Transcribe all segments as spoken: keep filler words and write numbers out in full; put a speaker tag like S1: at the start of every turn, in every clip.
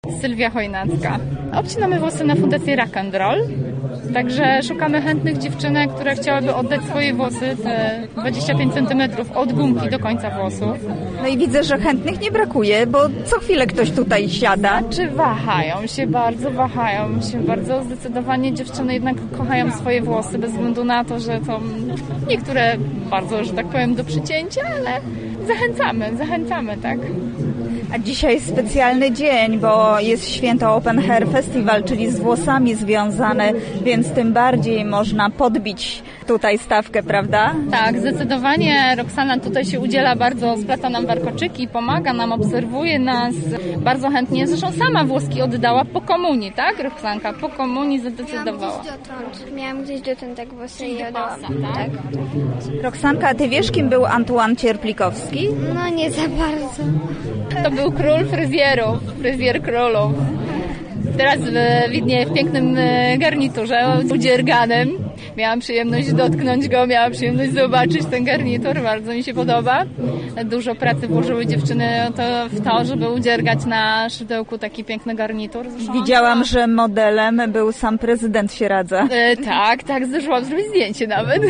S1: Sylwia Chojnacka. Obcinamy włosy na Fundację Rock and Roll. Także szukamy chętnych dziewczynek, które chciałyby oddać swoje włosy, te dwadzieścia pięć centymetrów od gumki do końca włosów.
S2: No i widzę, że chętnych nie brakuje, bo co chwilę ktoś tutaj siada.
S1: Czy wahają się bardzo, wahają się bardzo. Zdecydowanie dziewczyny jednak kochają swoje włosy, bez względu na to, że to niektóre bardzo, że tak powiem, do przycięcia, ale zachęcamy, zachęcamy, tak.
S2: A dzisiaj specjalny dzień, bo jest święto Open Hair Festival, czyli z włosami związane, więc tym bardziej można podbić tutaj stawkę, prawda?
S1: Tak, zdecydowanie Roxana tutaj się udziela bardzo, splata nam warkoczyki, pomaga nam, obserwuje nas bardzo chętnie. Zresztą sama włoski oddała po komunii, tak Roxanka? Po komunii zadecydowała.
S3: Miałam gdzieś dotąd, miałam gdzieś dotąd tak włosy i oddałam.
S1: Pasa, tak?
S3: Tak.
S2: Roxanka, a ty wiesz, kim był Antoine Cierplikowski?
S3: No nie za bardzo.
S1: To był król fryzjerów, fryzjer królów. Teraz widnieje w pięknym garniturze udzierganym. Miałam przyjemność dotknąć go, miałam przyjemność zobaczyć ten garnitur, bardzo mi się podoba. Dużo pracy włożyły dziewczyny to, w to, żeby udziergać na szydełku taki piękny garnitur. Zresztą
S2: Widziałam, że modelem był sam prezydent Sieradza.
S1: E, tak, tak, zdążyłam zrobić zdjęcie nawet.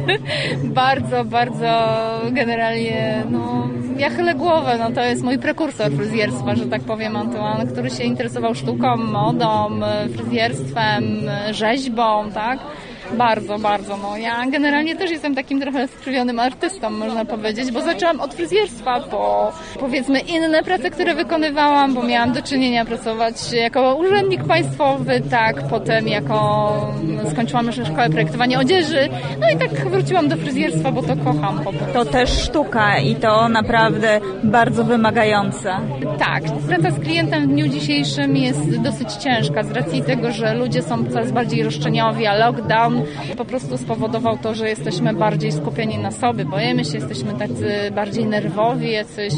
S1: bardzo, bardzo generalnie, no, ja chylę głowę, no to jest mój prekursor fryzjerstwa, że tak powiem, Antoine, który się interesował sztuką, modą, fryzjerstwem, rzeźbą, tak? Bardzo, bardzo. No ja generalnie też jestem takim trochę skrzywionym artystą, można powiedzieć, bo zaczęłam od fryzjerstwa, po powiedzmy inne prace, które wykonywałam, bo miałam do czynienia pracować jako urzędnik państwowy, tak, potem jako skończyłam jeszcze szkołę projektowania odzieży, no i tak wróciłam do fryzjerstwa, bo to kocham po prostu.
S2: To też sztuka i to naprawdę bardzo wymagająca.
S1: Tak, praca z klientem w dniu dzisiejszym jest dosyć ciężka z racji tego, że ludzie są coraz bardziej roszczeniowi, a lockdown po prostu spowodował to, że jesteśmy bardziej skupieni na sobie, boimy się, jesteśmy tacy bardziej nerwowi, jacyś...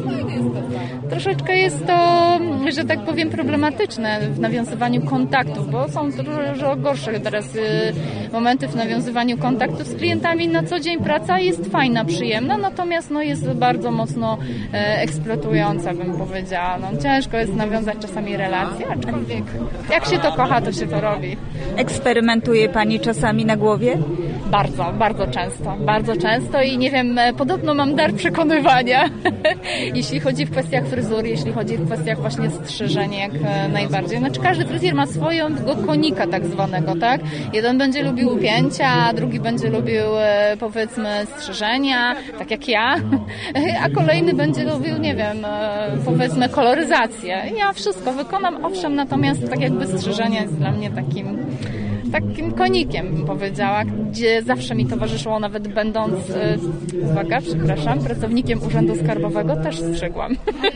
S1: Troszeczkę jest to, że tak powiem, problematyczne w nawiązywaniu kontaktów, bo są dużo gorsze teraz momenty w nawiązywaniu kontaktów z klientami. Na co dzień praca jest fajna, przyjemna, natomiast no, jest bardzo mocno eksploatująca, bym powiedziała. No, ciężko jest nawiązać czasami relacje, aczkolwiek jak się to kocha, to się to robi.
S2: Eksperymentuje Pani czasami na głowie?
S1: Bardzo, bardzo często. Bardzo często i nie wiem, podobno mam dar przekonywania. Jeśli chodzi w kwestiach fryzury, jeśli chodzi w kwestiach właśnie strzyżeń, jak najbardziej. Znaczy każdy fryzjer ma swojego konika tak zwanego, tak? Jeden będzie lubił upięcia, a drugi będzie lubił powiedzmy strzyżenia, tak jak ja, a kolejny będzie lubił, nie wiem, powiedzmy koloryzację. Ja wszystko wykonam, owszem, natomiast tak jakby strzyżenie jest dla mnie takim takim konikiem, bym powiedziała, gdzie zawsze mi towarzyszyło, nawet będąc, uwaga, przepraszam, pracownikiem Urzędu Skarbowego, też strzygłam.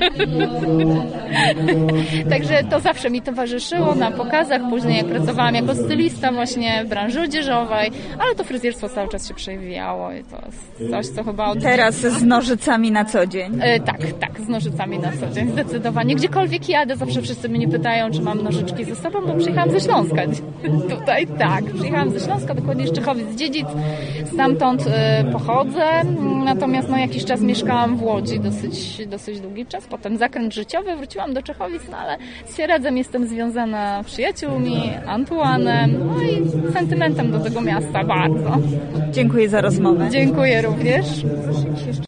S1: Także to zawsze mi towarzyszyło na pokazach, później jak pracowałam jako stylista właśnie w branży odzieżowej, ale to fryzjerstwo cały czas się przewijało i to jest coś, co chyba od...
S2: Teraz z nożycami na co dzień.
S1: E, tak, tak, z nożycami na co dzień, zdecydowanie. Gdziekolwiek jadę, zawsze wszyscy mnie pytają, czy mam nożyczki ze sobą, bo przyjechałam ze Śląska tutaj. Tak, przyjechałam ze Śląska, dokładnie z Czechowic-Dziedzic, stamtąd y, pochodzę, natomiast no, jakiś czas mieszkałam w Łodzi, dosyć, dosyć długi czas, potem zakręt życiowy, wróciłam do Czechowic, no, ale z Sieradzem jestem związana przyjaciółmi, Antoine'em, no i sentymentem do tego miasta bardzo.
S2: Dziękuję za rozmowę.
S1: Dziękuję również.